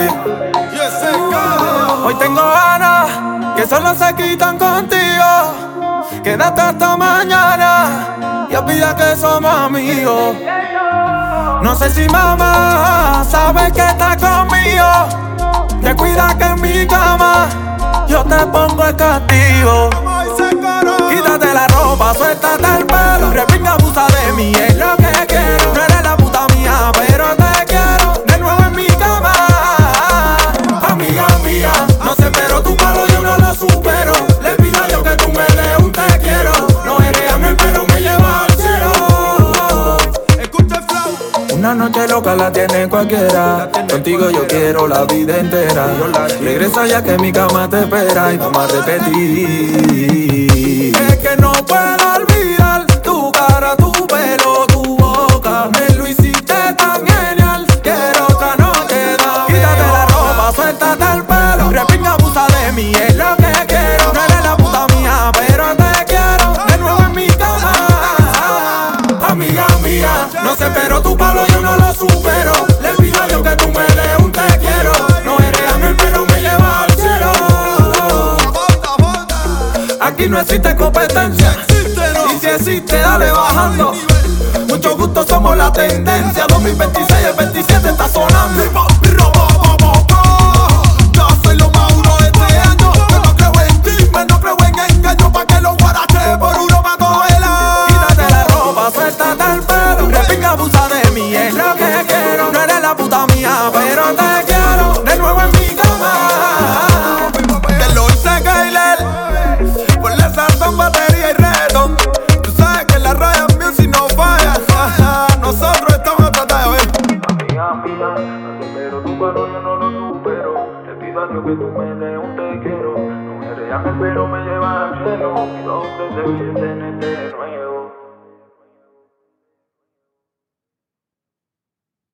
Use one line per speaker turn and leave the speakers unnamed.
Hoy tengo ganas que solo se quitan contigo. Quédate hasta mañana y olvida que somos amigos. No sé si mamá sabe que estás conmigo. Te cuida que en mi cama yo te pongo el castigo. Quítate la ropa, suéltate el pelo. Repinga, abusa de mí, es lo que quiero. No eres la puta mía, pero te quiero de nuevo en mi cama. Amiga mía, no sé, pero tu palo yo no lo supero. Le pido a Dios que tú me des un te quiero. No eres amén, pero me lleva al cielo. Escucha el flow. Una noche loca la tiene cualquiera. Contigo yo quiero la vida entera. Regresa ya que mi cama te espera y vamos a repetir. Es que no puedo olvidar tu cara, tu pelo, tu boca. Me lo hiciste tan genial. Quiero otra noche más. Quítate la ropa, suéltate el pelo. Repinga, abusa de mí, es lo que quiero. No eres la puta mía, pero te quiero de nuevo en mi cama. Amiga mía, no sé, pero tu palo yo no lo supero. Le pido a Dios que tú me des un te quiero. No eres amén, pero me lleva al cielo. Aquí no existe competencia. Y si existe, dale bajando. Mucho gusto, somos la tendencia. 2026, el 27 está sonando. Yo soy lo más duro de este año. Yo no creo en chisme, no creo en engaño. Pa' que los guaraches por uno pa' cogerla. Quítate la ropa, suéltate el pelo. Repinga, abusa de mí, es lo que quiero. No eres la puta mía, pero te quiero de nuevo en mi cama. Te lo hice Kyler. Ponle sazón, batería y reto. Tú sabes que la Raya Music no falla. Nosotros estamos a tratar de ver.
Amiga mía, no sé, pero tu palo yo no lo supero. Te pido a Dios que tú me des un te quiero. No eres amén, pero me lleva al cielo. Y donde te vives en este nuevo.